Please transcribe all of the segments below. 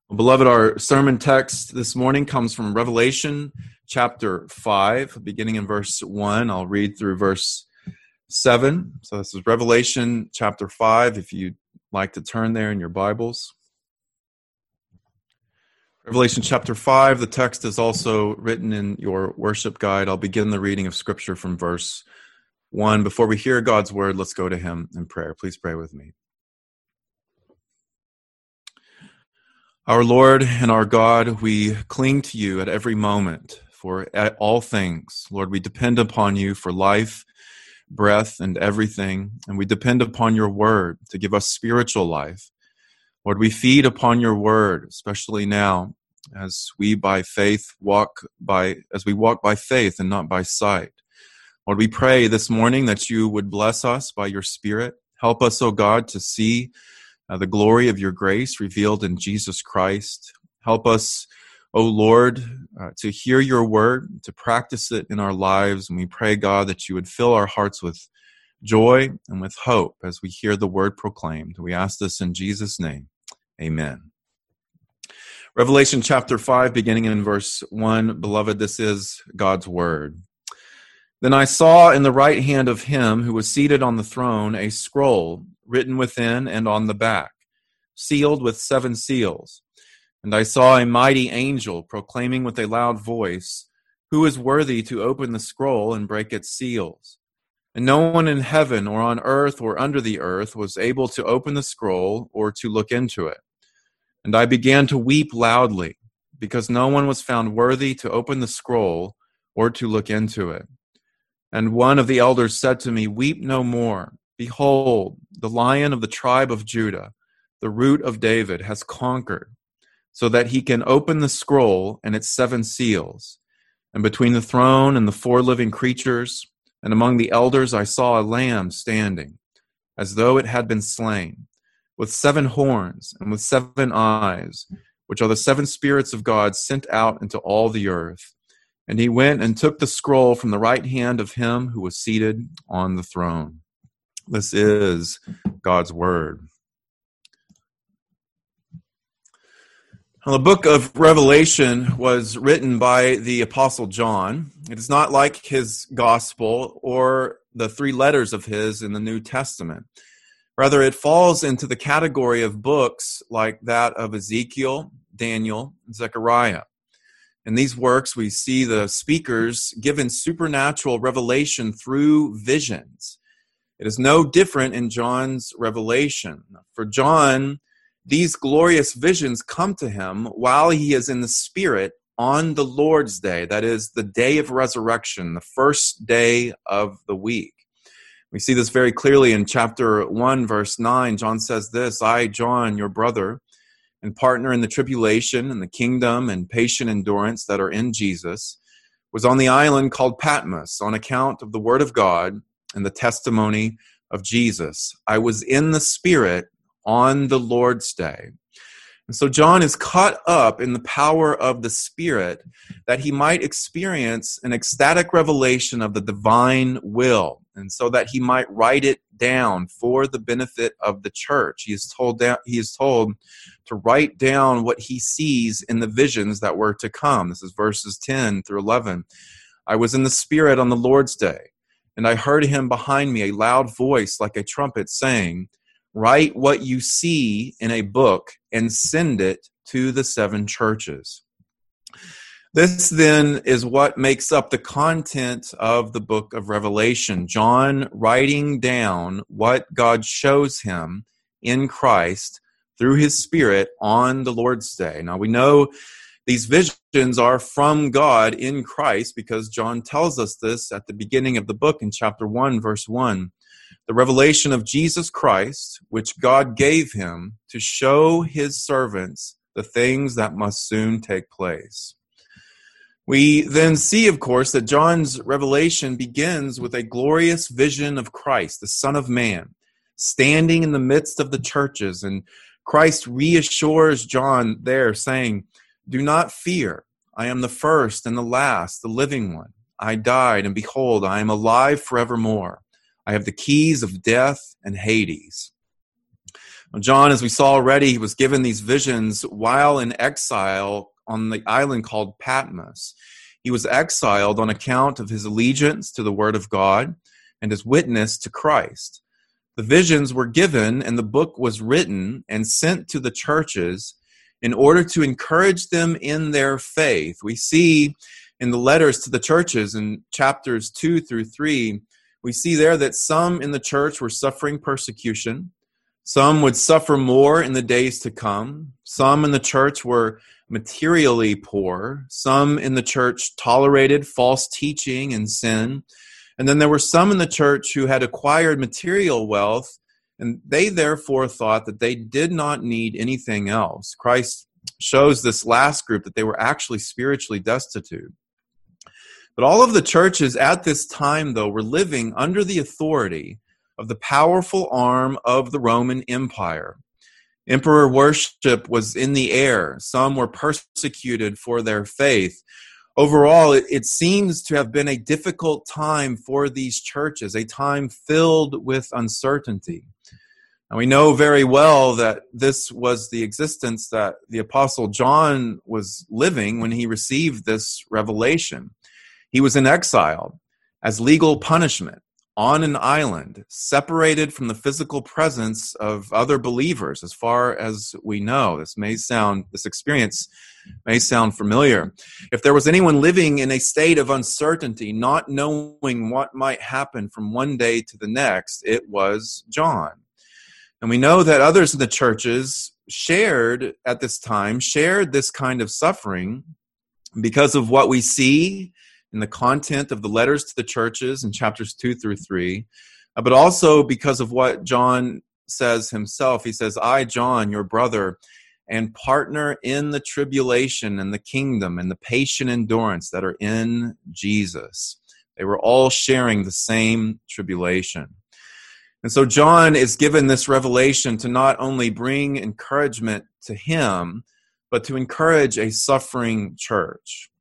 Well, beloved, our sermon text this morning comes from Revelation chapter 5, beginning in verse 1. I'll read through verse 7. So this is Revelation chapter 5, if you'd like to turn there in your Bibles. Revelation chapter 5, the text is also written in your worship guide. I'll begin the reading of Scripture from verse 1. Before we hear God's word, let's go to Him in prayer. Please pray with me. Our Lord and our God, we cling to you at every moment for all things. Lord, we depend upon you for life, breath, and everything, and we depend upon your word to give us spiritual life. Lord, we feed upon your word, especially now as we walk by faith and not by sight. Lord, we pray this morning that you would bless us by your Spirit. Help us, O God, to see the glory of your grace revealed in Jesus Christ. Help us, O Lord, to hear your word, to practice it in our lives. And we pray, God, that you would fill our hearts with joy and with hope as we hear the word proclaimed. We ask this in Jesus' name. Amen. Revelation chapter 5, beginning in verse 1. Beloved, this is God's word. Then I saw in the right hand of him who was seated on the throne a scroll written within and on the back, sealed with 7 seals. And I saw a mighty angel proclaiming with a loud voice, "Who is worthy to open the scroll and break its seals?" And no one in heaven or on earth or under the earth was able to open the scroll or to look into it. And I began to weep loudly, because no one was found worthy to open the scroll or to look into it. And one of the elders said to me, "Weep no more. Behold, the Lion of the tribe of Judah, the Root of David, has conquered, so that he can open the scroll and its 7 seals." And between the throne and the 4 living creatures, and among the elders, I saw a lamb standing, as though it had been slain, with 7 horns and with 7 eyes, which are the 7 spirits of God sent out into all the earth. And he went and took the scroll from the right hand of him who was seated on the throne. This is God's word. Well, the book of Revelation was written by the Apostle John. It is not like his gospel or the 3 letters of his in the New Testament. Rather, it falls into the category of books like that of Ezekiel, Daniel, and Zechariah. In these works, we see the speakers given supernatural revelation through visions. It is no different in John's revelation. For John, these glorious visions come to him while he is in the Spirit on the Lord's Day, that is, the day of resurrection, the first day of the week. We see this very clearly in chapter 1, verse 9. John says this, "I, John, your brother, and partner in the tribulation and the kingdom and patient endurance that are in Jesus, was on the island called Patmos on account of the word of God and the testimony of Jesus. I was in the Spirit on the Lord's Day." And so John is caught up in the power of the Spirit that he might experience an ecstatic revelation of the divine will, and so that he might write it down for the benefit of the church. He is told to write down what he sees in the visions that were to come. This is verses 10 through 11. "I was in the Spirit on the Lord's Day, and I heard him behind me, a loud voice like a trumpet, saying, 'Write what you see in a book and send it to the 7 churches.'" This then is what makes up the content of the book of Revelation. John writing down what God shows him in Christ through his Spirit on the Lord's Day. Now we know these visions are from God in Christ because John tells us this at the beginning of the book in chapter 1, verse 1. The revelation of Jesus Christ, which God gave him to show his servants the things that must soon take place. We then see, of course, that John's revelation begins with a glorious vision of Christ, the Son of Man, standing in the midst of the churches. And Christ reassures John there, saying, "Do not fear. I am the first and the last, the living one. I died, and behold, I am alive forevermore. I have the keys of death and Hades." John, as we saw already, he was given these visions while in exile on the island called Patmos. He was exiled on account of his allegiance to the Word of God and his witness to Christ. The visions were given and the book was written and sent to the churches in order to encourage them in their faith. We see in the letters to the churches in chapters 2 through 3, we see there that some in the church were suffering persecution. Some would suffer more in the days to come. Some in the church were materially poor. Some in the church tolerated false teaching and sin. And then there were some in the church who had acquired material wealth, and they therefore thought that they did not need anything else. Christ shows this last group that they were actually spiritually destitute. But all of the churches at this time, though, were living under the authority of the powerful arm of the Roman Empire. Emperor worship was in the air. Some were persecuted for their faith. Overall, it seems to have been a difficult time for these churches, a time filled with uncertainty. And we know very well that this was the existence that the Apostle John was living when he received this revelation. He was in exile as legal punishment on an island, separated from the physical presence of other believers, as far as we know. This experience may sound familiar. If there was anyone living in a state of uncertainty, not knowing what might happen from one day to the next, it was John. And we know that others in the churches shared this kind of suffering because of what we see in the content of the letters to the churches in chapters 2 through 3, but also because of what John says himself. He says, I, John, your brother, and partner in the tribulation and the kingdom and the patient endurance that are in Jesus. They were all sharing the same tribulation. And so John is given this revelation to not only bring encouragement to him, but to encourage a suffering church.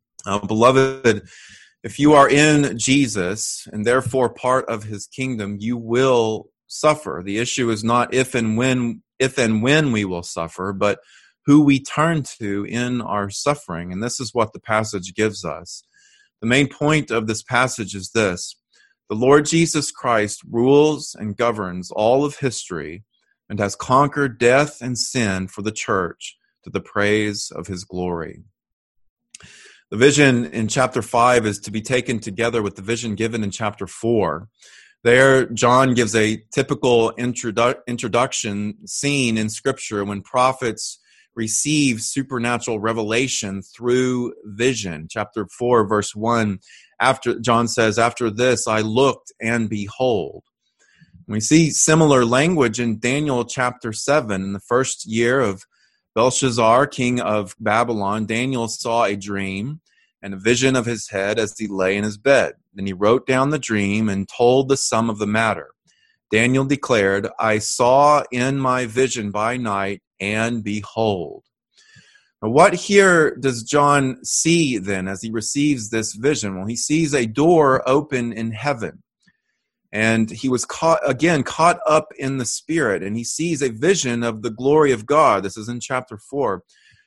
Beloved, if you are in Jesus and therefore part of his kingdom, you will suffer. The issue is not if and when we will suffer, but who we turn to in our suffering. And this is what the passage gives us. The main point of this passage is this: the Lord Jesus Christ rules and governs all of history and has conquered death and sin for the church to the praise of his glory. The vision in chapter 5 is to be taken together with the vision given in chapter 4. There, John gives a typical introduction scene in Scripture when prophets receive supernatural revelation through vision. Chapter 4, verse 1, John says, after this I looked and behold. We see similar language in Daniel chapter 7. In the first year of Belshazzar, king of Babylon, Daniel saw a dream and a vision of his head as he lay in his bed. Then he wrote down the dream and told the sum of the matter. Daniel declared, I saw in my vision by night, and behold. Now, what here does John see then as he receives this vision? Well, he sees a door open in heaven. And he was caught up in the Spirit, and he sees a vision of the glory of God. This is in chapter 4.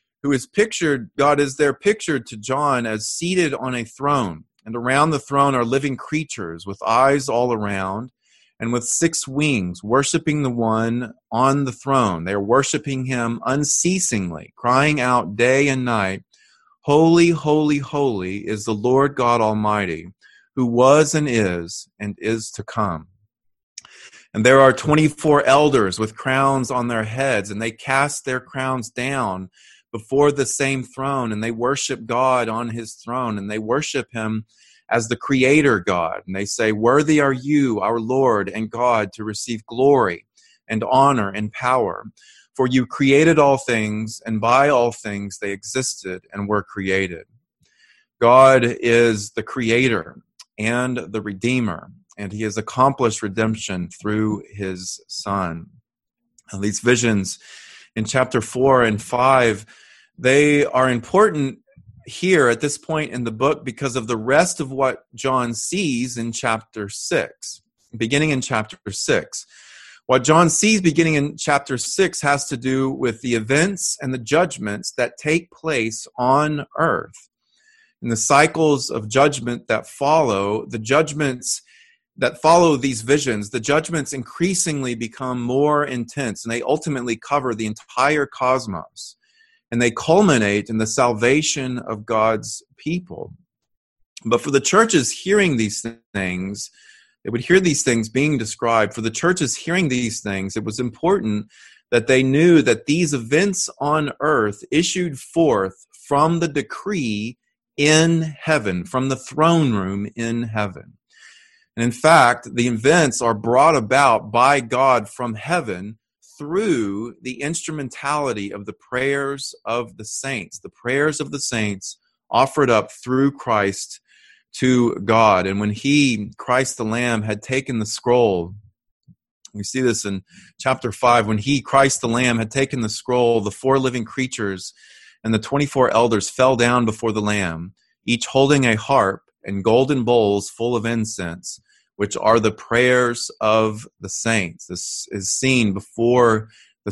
God is there pictured to John as seated on a throne, and around the throne are living creatures with eyes all around and with 6 wings, worshiping the one on the throne. They are worshiping him unceasingly, crying out day and night, Holy, holy, holy is the Lord God Almighty, who was and is to come. And there are 24 elders with crowns on their heads, and they cast their crowns down before the same throne, and they worship God on his throne, and they worship him as the Creator God. And they say, worthy are you, our Lord and God, to receive glory and honor and power. For you created all things, and by all things they existed and were created. God is the Creator and the Redeemer, and he has accomplished redemption through his Son. And these visions in chapter 4 and 5, they are important here at this point in the book because of the rest of what John sees in chapter 6. Beginning in chapter 6, What John sees beginning in chapter 6 has to do with the events and the judgments that take place on earth. In the cycles of judgment that follow, the judgments that follow these visions, the judgments increasingly become more intense, and they ultimately cover the entire cosmos. And they culminate in the salvation of God's people. But for the churches hearing these things, they would hear these things being described. For the churches hearing these things, it was important that they knew that these events on earth issued forth from the decree in heaven, from the throne room in heaven. And in fact, the events are brought about by God from heaven through the instrumentality of the prayers of the saints offered up through Christ to God. And when Christ the Lamb, had taken the scroll, we see this in chapter 5, when Christ the Lamb, had taken the scroll, the 4 living creatures and the 24 elders fell down before the Lamb, each holding a harp and golden bowls full of incense, which are the prayers of the saints. This is seen before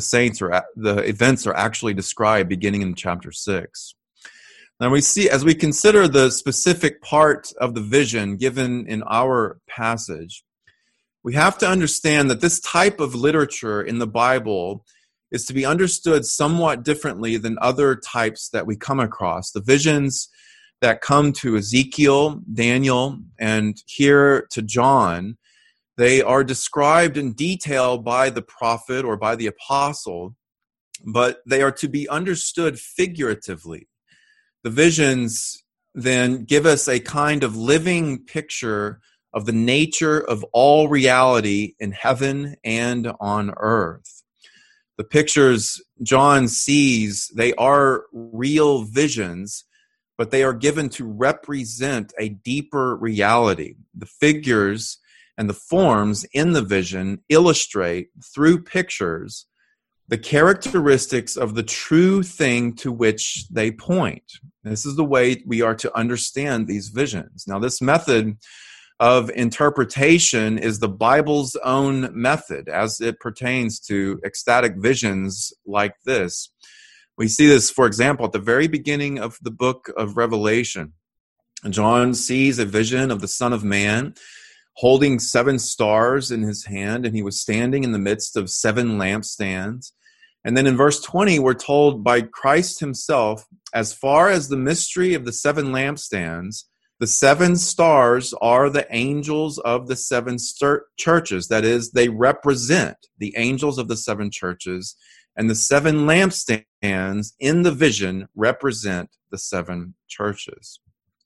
the events are actually described beginning in chapter 6. Now we see, as we consider the specific part of the vision given in our passage, we have to understand that this type of literature in the Bible is to be understood somewhat differently than other types that we come across. The visions that come to Ezekiel, Daniel, and here to John, they are described in detail by the prophet or by the apostle, but they are to be understood figuratively. The visions then give us a kind of living picture of the nature of all reality in heaven and on earth. The pictures John sees, they are real visions, but they are given to represent a deeper reality. The figures and the forms in the vision illustrate, through pictures, the characteristics of the true thing to which they point. This is the way we are to understand these visions. Now, this method of interpretation is the Bible's own method as it pertains to ecstatic visions like this. We see this, for example, at the very beginning of the book of Revelation. John sees a vision of the Son of Man holding 7 stars in his hand, and he was standing in the midst of 7 lampstands. And then in verse 20, we're told by Christ himself, as far as the mystery of the 7 lampstands, the 7 stars are the angels of the 7 churches. That is, they represent the angels of the 7 churches, and the 7 lampstands in the vision represent the 7 churches.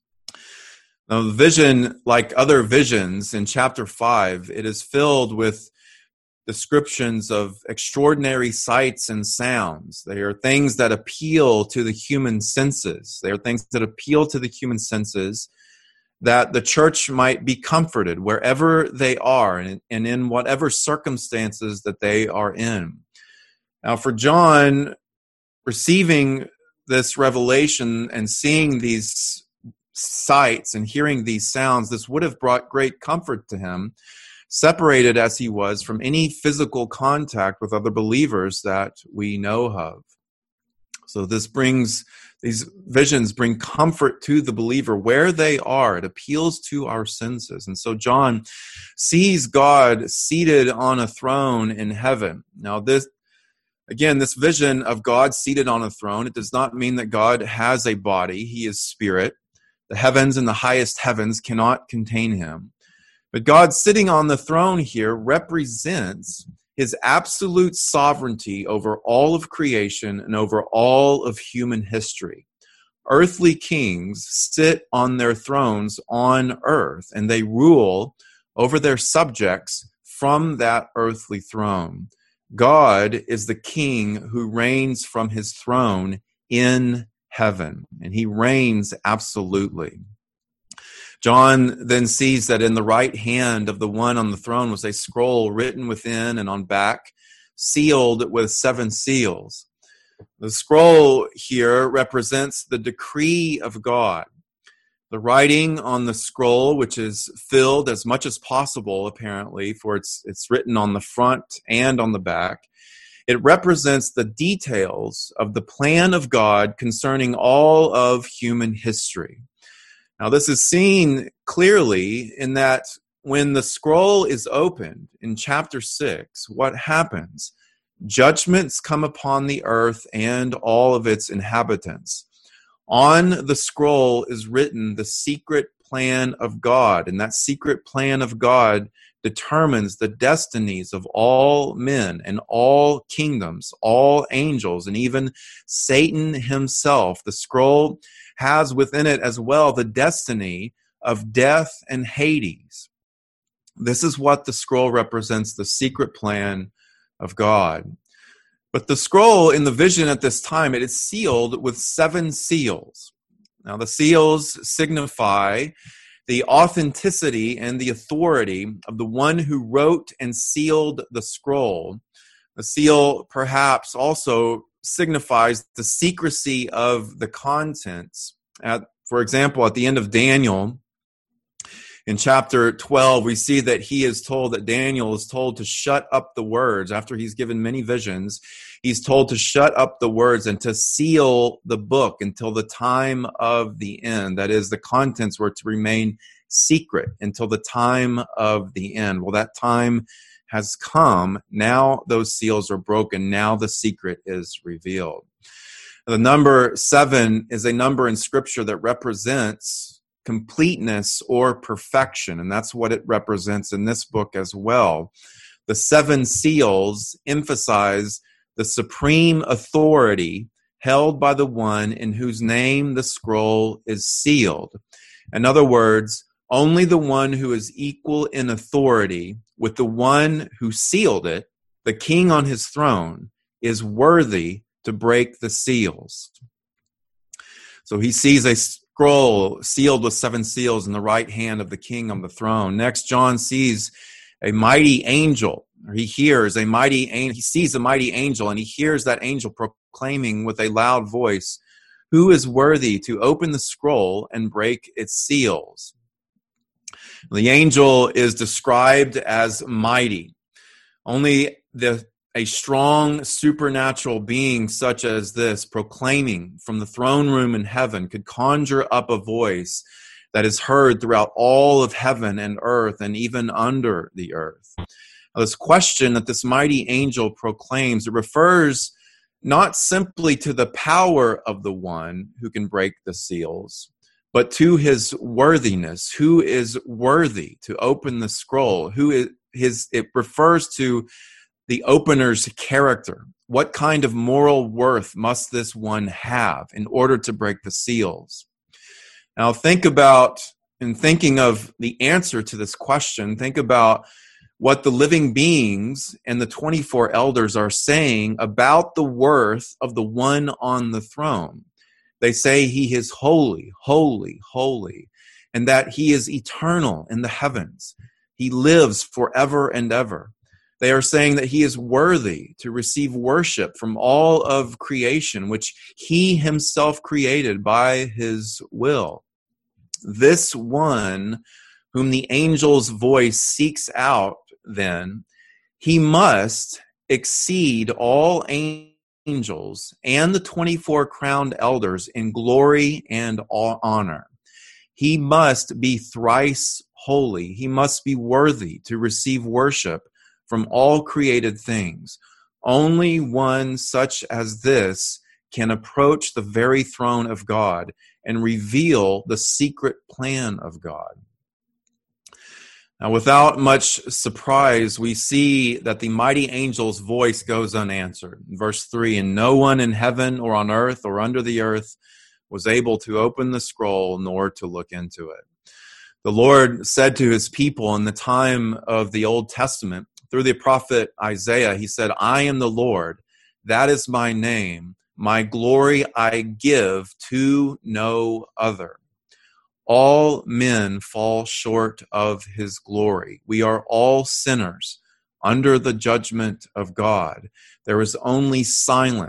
Now, the vision, like other visions in chapter 5, it is filled with descriptions of extraordinary sights and sounds. They are things that appeal to the human senses. They are things that appeal to the human senses, that the church might be comforted wherever they are and in whatever circumstances that they are in. Now, for John, receiving this revelation and seeing these sights and hearing these sounds, this would have brought great comfort to him, separated as he was from any physical contact with other believers that we know of. So these visions bring comfort to the believer where they are. It appeals to our senses. And so John sees God seated on a throne in heaven. Now this vision of God seated on a throne, it does not mean that God has a body. He is spirit. The heavens and the highest heavens cannot contain him. But God sitting on the throne here represents his absolute sovereignty over all of creation and over all of human history. Earthly kings sit on their thrones on earth, and they rule over their subjects from that earthly throne. God is the king who reigns from his throne in heaven, and he reigns absolutely. John then sees that in the right hand of the one on the throne was a scroll written within and on back, sealed with 7 seals. The scroll here represents the decree of God. The writing on the scroll, which is filled as much as possible, apparently, for it's written on the front and on the back. It represents the details of the plan of God concerning all of human history. Now, this is seen clearly in that when the scroll is opened in chapter 6, what happens? Judgments come upon the earth and all of its inhabitants. On the scroll is written the secret plan of God, and that secret plan of God determines the destinies of all men and all kingdoms, all angels, and even Satan himself. The scroll has within it as well the destiny of death and Hades. This is what the scroll represents, the secret plan of God. But the scroll in the vision at this time, it is sealed with 7 seals. Now, the seals signify the authenticity and the authority of the one who wrote and sealed the scroll. The seal perhaps also signifies the secrecy of the contents. For example, at the end of Daniel, in chapter 12, we see that Daniel is told to shut up the words. After he's given many visions, he's told to shut up the words and to seal the book until the time of the end. That is, the contents were to remain secret until the time of the end. Well, that time has come. Now those seals are broken. Now the secret is revealed. The number 7 is a number in Scripture that represents completeness or perfection, and that's what it represents in this book as well. The 7 seals emphasize the supreme authority held by the one in whose name the scroll is sealed. In other words, only the one who is equal in authority with the one who sealed it, the king on his throne, is worthy to break the seals. So he sees a scroll sealed with 7 seals in the right hand of the king on the throne. Next, John sees a mighty angel, or he sees a mighty angel, and he hears that angel proclaiming with a loud voice, "Who is worthy to open the scroll and break its seals?" The angel is described as mighty. Only a strong supernatural being such as this, proclaiming from the throne room in heaven, could conjure up a voice that is heard throughout all of heaven and earth and even under the earth. Now, this question that this mighty angel proclaims, it refers not simply to the power of the one who can break the seals, but to his worthiness. Who is worthy to open the scroll? It refers to the opener's character. What kind of moral worth must this one have in order to break the seals? Now thinking of the answer to this question, think about what the living beings and the 24 elders are saying about the worth of the one on the throne. They say he is holy, holy, holy, and that he is eternal in the heavens. He lives forever and ever. They are saying that he is worthy to receive worship from all of creation, which he himself created by his will. This one whom the angel's voice seeks out, then, he must exceed all angels and the 24 crowned elders in glory and honor. He must be thrice holy. He must be worthy to receive worship from all created things. Only one such as this can approach the very throne of God and reveal the secret plan of God. Now, without much surprise, we see that the mighty angel's voice goes unanswered. In verse 3, "And no one in heaven or on earth or under the earth was able to open the scroll nor to look into it." The Lord said to his people in the time of the Old Testament, through the prophet Isaiah, he said, "I am the Lord, that is my name. My glory I give to no other." All men fall short of his glory. We are all sinners under the judgment of God. There is only silence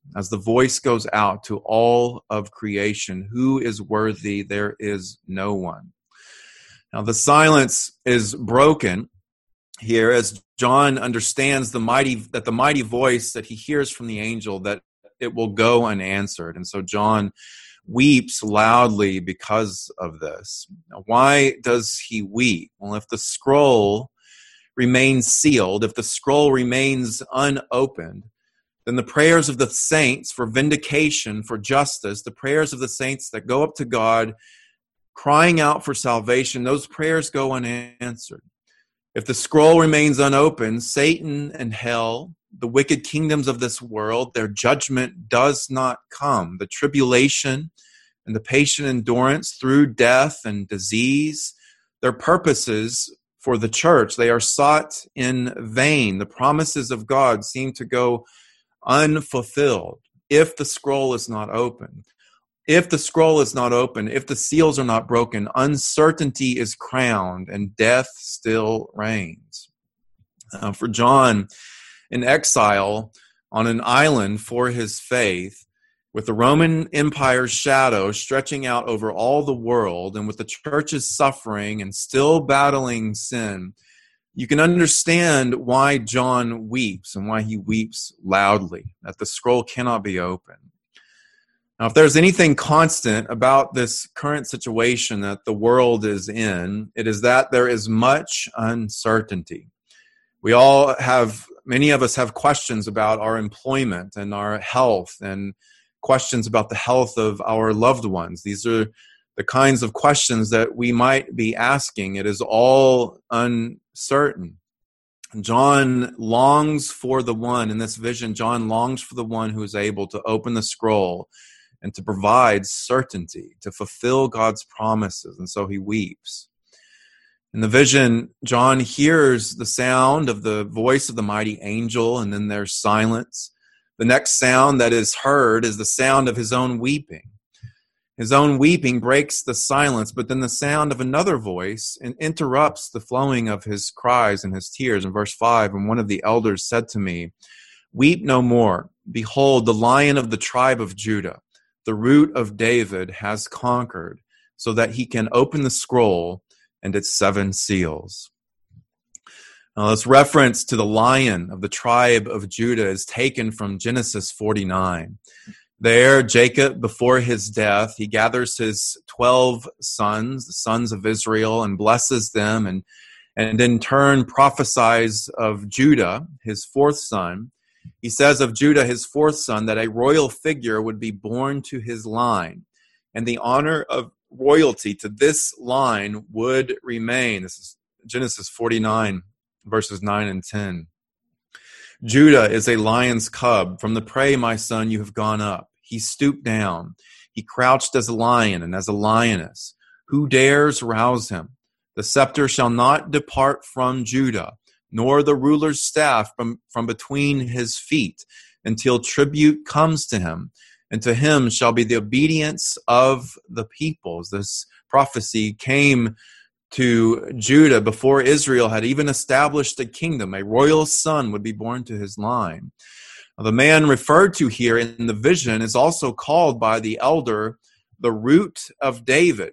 as the voice goes out to all of creation, who is worthy? There is no one. Now the silence is broken here as John understands the mighty voice that he hears from the angel, that it will go unanswered. And so John weeps loudly because of this. Now, why does he weep? Well, if the scroll remains sealed, if the scroll remains unopened, then the prayers of the saints for vindication, for justice, the prayers of the saints that go up to God crying out for salvation, those prayers go unanswered. If the scroll remains unopened, Satan and hell, the wicked kingdoms of this world, their judgment does not come. The tribulation and the patient endurance through death and disease, their purposes for the church, they are sought in vain. The promises of God seem to go unfulfilled if the scroll is not open. If the scroll is not open, if the seals are not broken, uncertainty is crowned and death still reigns. For John, in exile on an island for his faith, with the Roman Empire's shadow stretching out over all the world, and with the church's suffering and still battling sin, you can understand why John weeps and why he weeps loudly, that the scroll cannot be opened. Now, if there's anything constant about this current situation that the world is in, it is that there is much uncertainty. Many of us have questions about our employment and our health, and questions about the health of our loved ones. These are the kinds of questions that we might be asking. It is all uncertain. John longs for the one, in this vision, John longs for the one who is able to open the scroll and to provide certainty, to fulfill God's promises. And so he weeps. In the vision, John hears the sound of the voice of the mighty angel, and then there's silence. The next sound that is heard is the sound of his own weeping. His own weeping breaks the silence, but then the sound of another voice interrupts the flowing of his cries and his tears. In verse 5, and one of the elders said to me, "Weep no more. Behold, the Lion of the tribe of Judah, the Root of David, has conquered, so that he can open the scroll and its 7 seals." Now, this reference to the Lion of the tribe of Judah is taken from Genesis 49. There, Jacob, before his death, he gathers his 12 sons, the sons of Israel, and blesses them, and in turn prophesies of Judah, his 4th son. He says of Judah, his 4th son, that a royal figure would be born to his line, and the honor of royalty to this line would remain. This is Genesis 49, verses 9 and 10. Judah is a lion's cub. From the prey, my son, you have gone up. He stooped down. He crouched as a lion and as a lioness. Who dares rouse him? The scepter shall not depart from Judah, nor the ruler's staff from between his feet, until tribute comes to him, and to him shall be the obedience of the peoples. This prophecy came to Judah before Israel had even established a kingdom. A royal son would be born to his line. The man referred to here in the vision is also called by the elder the Root of David.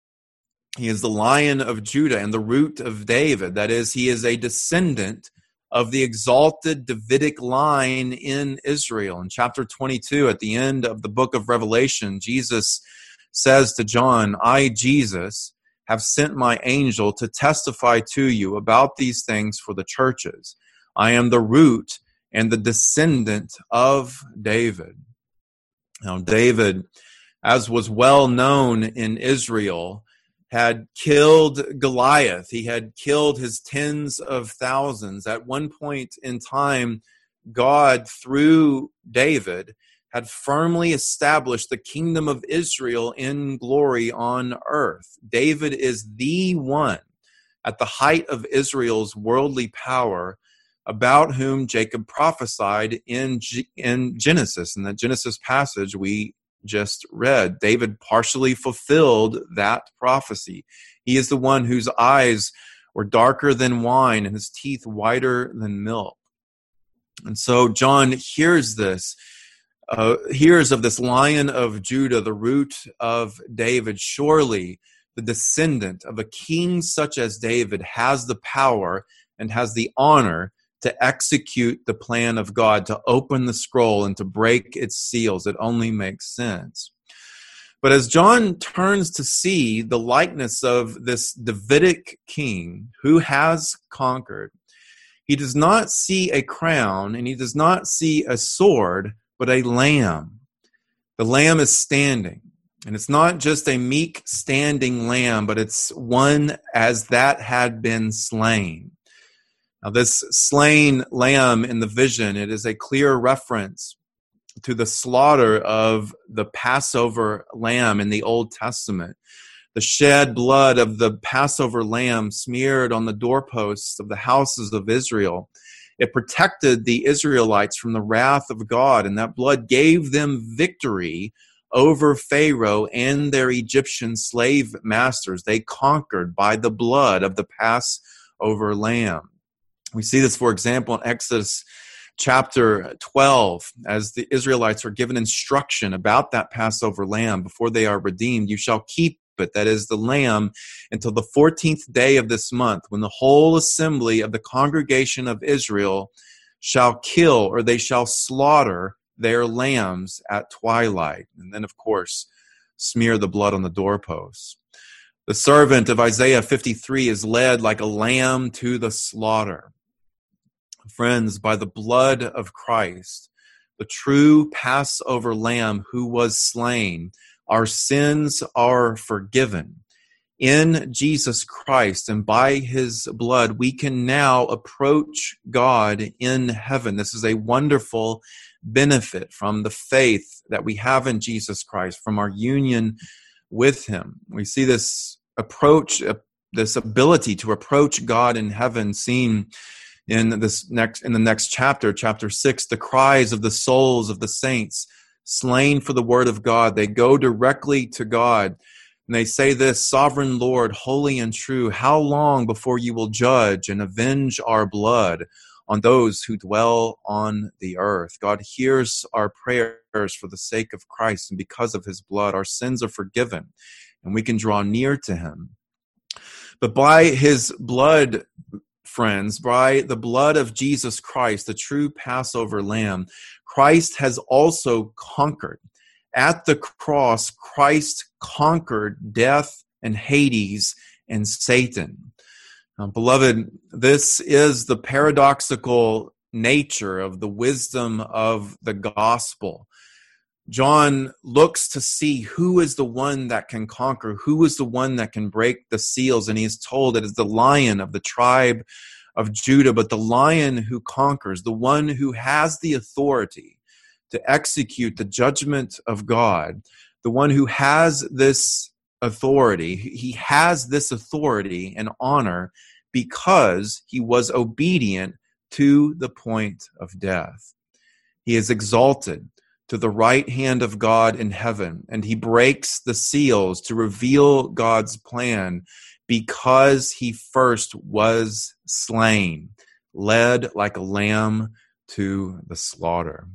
He is the Lion of Judah and the Root of David. That is, he is a descendant of the exalted Davidic line in Israel. In chapter 22, at the end of the book of Revelation, Jesus says to John, "I, Jesus, have sent my angel to testify to you about these things for the churches. I am the root and the descendant of David." Now, David, as was well known in Israel, had killed Goliath. He had killed his tens of thousands. At one point in time, God, through David, had firmly established the kingdom of Israel in glory on earth. David is the one at the height of Israel's worldly power about whom Jacob prophesied in Genesis. In the Genesis passage we just read, David partially fulfilled that prophecy. He is the one whose eyes were darker than wine and his teeth whiter than milk. And so John hears this hears of this Lion of Judah, the root of David. Surely the descendant of a king such as David has the power and has the honor to execute the plan of God, to open the scroll and to break its seals. It only makes sense. But as John turns to see the likeness of this Davidic king who has conquered, he does not see a crown and he does not see a sword, but a lamb. The lamb is standing. And it's not just a meek standing lamb, but it's one as that had been slain. Now, this slain lamb in the vision, it is a clear reference to the slaughter of the Passover lamb in the Old Testament. The shed blood of the Passover lamb smeared on the doorposts of the houses of Israel. It protected the Israelites from the wrath of God, and that blood gave them victory over Pharaoh and their Egyptian slave masters. They conquered by the blood of the Passover lamb. We see this, for example, in Exodus chapter 12, as the Israelites are given instruction about that Passover lamb before they are redeemed. You shall keep it, that is the lamb, until the 14th day of this month, when the whole assembly of the congregation of Israel shall kill, or they shall slaughter their lambs at twilight. And then, of course, smear the blood on the doorposts. The servant of Isaiah 53 is led like a lamb to the slaughter. Friends, by the blood of Christ, the true Passover lamb who was slain, our sins are forgiven. In Jesus Christ and by his blood, we can now approach God in heaven. This is a wonderful benefit from the faith that we have in Jesus Christ, from our union with him. We see this approach, this ability to approach God in heaven seen in the next chapter, chapter 6, the cries of the souls of the saints slain for the word of God. They go directly to God and they say this: Sovereign Lord, holy and true, how long before you will judge and avenge our blood on those who dwell on the earth? God hears our prayers for the sake of Christ, and because of his blood, our sins are forgiven and we can draw near to him. But by his blood, friends, by the blood of Jesus Christ, the true Passover lamb, Christ has also conquered. At the cross, Christ conquered death and Hades and Satan. Beloved, this is the paradoxical nature of the wisdom of the gospel. John looks to see who is the one that can conquer, who is the one that can break the seals, and he is told it is the Lion of the tribe of Judah, but the Lion who conquers, the one who has the authority to execute the judgment of God, the one who has this authority. He has this authority and honor because he was obedient to the point of death. He is exalted to the right hand of God in heaven, and he breaks the seals to reveal God's plan because he first was slain, led like a lamb to the slaughter.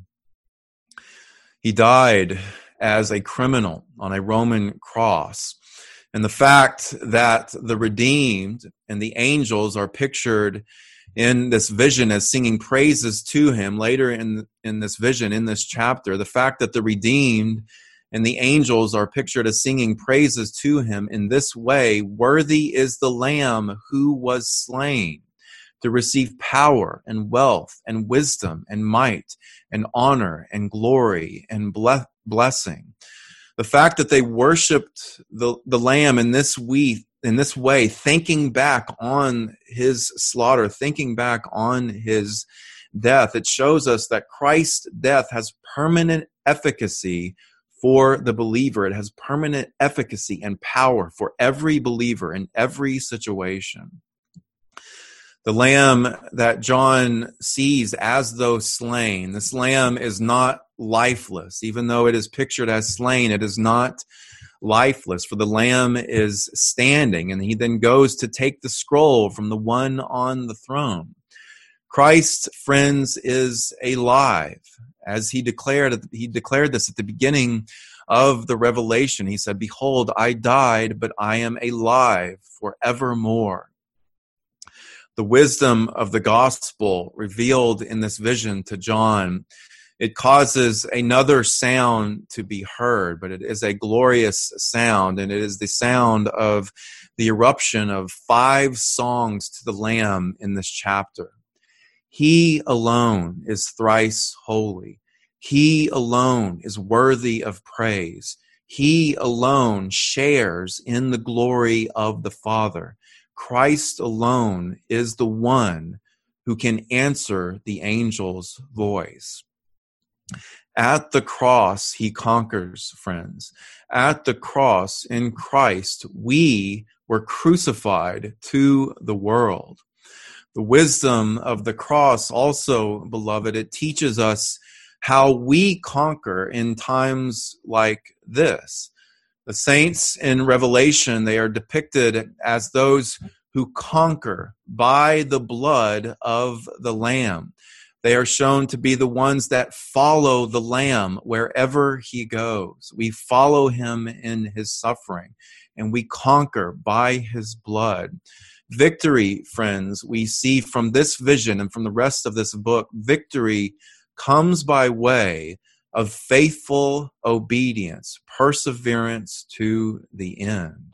He died as a criminal on a Roman cross. And the fact that the redeemed and the angels are pictured in this vision as singing praises to him later in this vision, in this chapter, the fact that the redeemed and the angels are pictured as singing praises to him in this way: worthy is the Lamb who was slain to receive power and wealth and wisdom and might and honor and glory and blessing. The fact that they worshipped the Lamb in this way, thinking back on his slaughter, thinking back on his death, it shows us that Christ's death has permanent efficacy for the believer. It has permanent efficacy and power for every believer in every situation. The lamb that John sees as though slain, this lamb is not lifeless. Even though it is pictured as slain, it is not lifeless, for the lamb is standing, and he then goes to take the scroll from the one on the throne. Christ, friends, is alive, as he declared this at the beginning of the Revelation. He said, "Behold, I died, but I am alive forevermore." The wisdom of the gospel revealed in this vision to John, it causes another sound to be heard, but it is a glorious sound, and it is the sound of the eruption of 5 songs to the Lamb in this chapter. He alone is thrice holy. He alone is worthy of praise. He alone shares in the glory of the Father. Christ alone is the one who can answer the angel's voice. At the cross, he conquers, friends. At the cross, in Christ, we were crucified to the world. The wisdom of the cross also, beloved, it teaches us how we conquer in times like this. The saints in Revelation, they are depicted as those who conquer by the blood of the Lamb. They are shown to be the ones that follow the Lamb wherever he goes. We follow him in his suffering, and we conquer by his blood. Victory, friends, we see from this vision and from the rest of this book, victory comes by way of faithful obedience, perseverance to the end.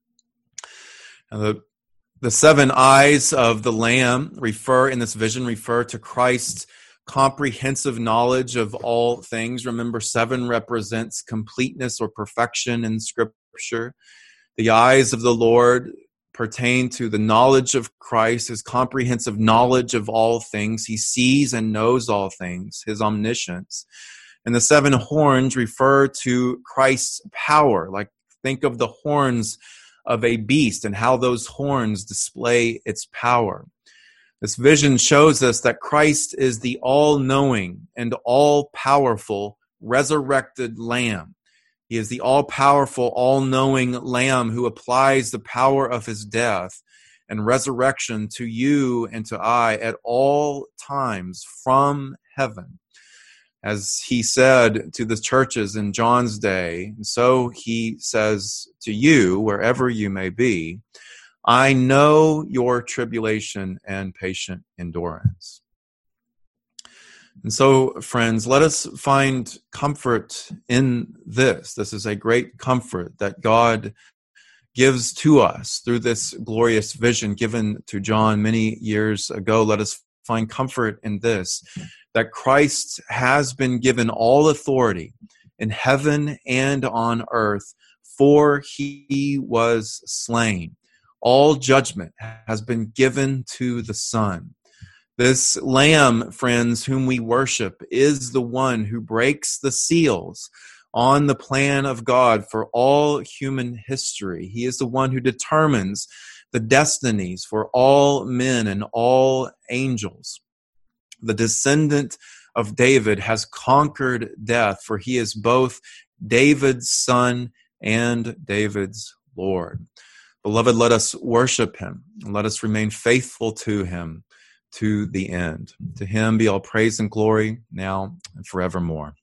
Now, the 7 eyes of the Lamb in this vision refer to Christ's comprehensive knowledge of all things. Remember, 7 represents completeness or perfection in Scripture. The eyes of the Lord pertain to the knowledge of Christ, his comprehensive knowledge of all things. He sees and knows all things, his omniscience. And the 7 horns refer to Christ's power. Like, think of the horns of a beast and how those horns display its power. This vision shows us that Christ is the all-knowing and all-powerful resurrected Lamb. He is the all-powerful, all-knowing Lamb who applies the power of his death and resurrection to you and to I at all times from heaven. As he said to the churches in John's day, so he says to you, wherever you may be, I know your tribulation and patient endurance. And so, friends, let us find comfort in this. This is a great comfort that God gives to us through this glorious vision given to John many years ago. Let us find comfort in this, that Christ has been given all authority in heaven and on earth, for he was slain. All judgment has been given to the Son. This Lamb, friends, whom we worship, is the one who breaks the seals on the plan of God for all human history. He is the one who determines the destinies for all men and all angels. The descendant of David has conquered death, for he is both David's son and David's Lord. Beloved, let us worship him, and let us remain faithful to him to the end. To him be all praise and glory now and forevermore.